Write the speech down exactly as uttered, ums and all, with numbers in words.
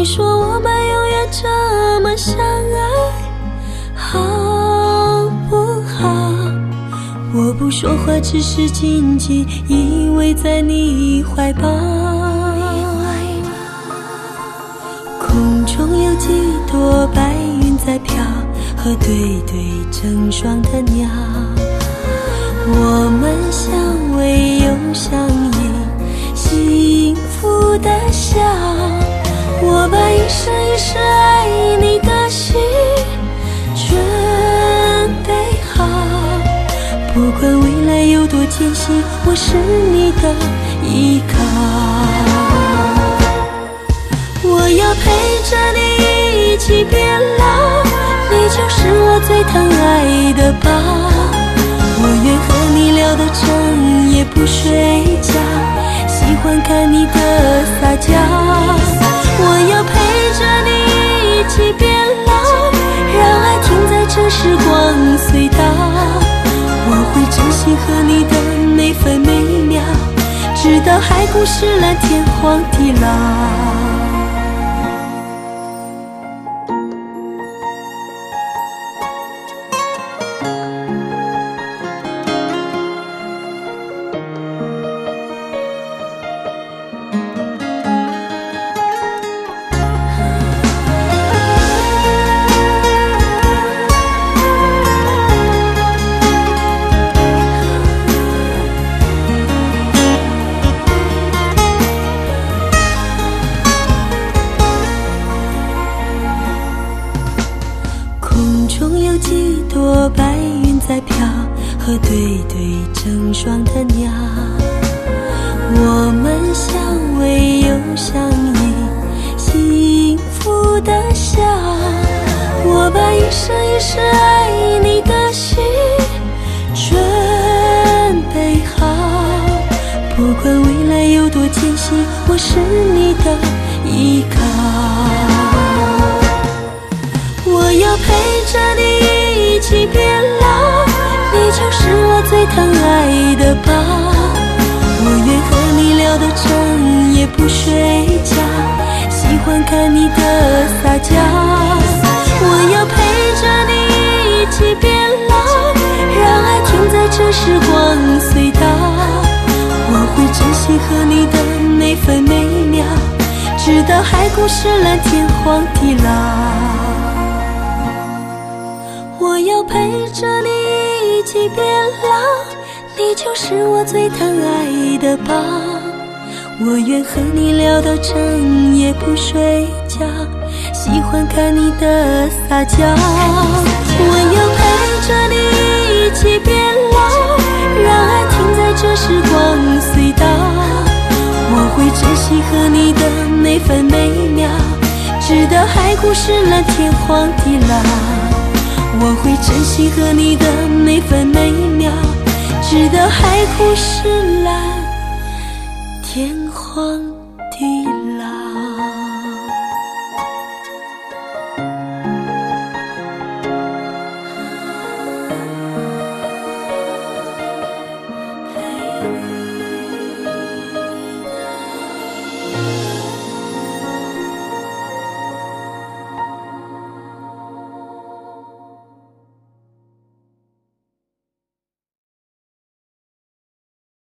说我们永远这么相爱，好不好？我不说话，只是紧紧依偎在你怀抱。空中有几朵白云在飘，和对对成双的鸟。我们相偎又相依，幸福的笑。我把一生一世爱你的心准备好，不管未来有多艰辛，我是你的依靠。我要陪着你一起变老，你就是我最疼爱的宝。我愿和你聊到整夜不睡觉，喜欢看你的撒娇。我要陪着你一起变老，让爱停在这时光隧道。我会珍惜和你的每分每秒，直到海枯石烂，天荒地老。几朵白云在飘，和对对成双的鸟。我们相偎又相依，幸福的笑。我把一生一世爱你的心准备好，不管未来有多艰辛，我是你的依靠。我要陪着你一起变老，你就是我最疼爱的宝。我愿和你聊到整夜不睡觉，喜欢看你的撒娇。我要陪着你一起变老，让爱停在这时光隧道。我会珍惜和你的每分每秒，直到海枯石烂，天荒地老。我要陪着你一起变老，你就是我最疼爱的宝。我愿和你聊到整夜不睡觉，喜欢看你的撒娇。我要陪着你一起变老，让爱停在这时光隧道。我会珍惜和你的每分每秒，直到海枯石烂，天荒地老。我会珍惜和你的每分每秒，直到海枯石烂，天荒地老。